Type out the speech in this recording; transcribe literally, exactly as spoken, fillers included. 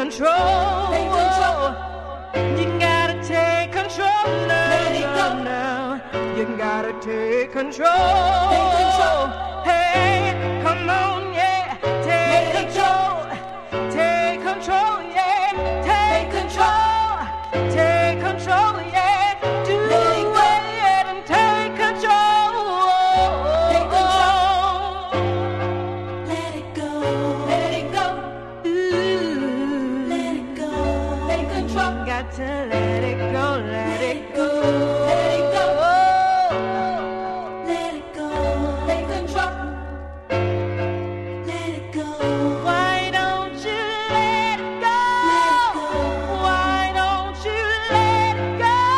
control. Take control. You gotta take control now. Let it go. Now. You gotta take control. Take control. Hey, come on, yeah. Take Let it control. Take control, yeah. Take control. Take control, yeah. Do Let it go. it and take control. Take control. Let it go. Let it go. Ooh. Let it go. Take control. Got to let it go, let it go. Let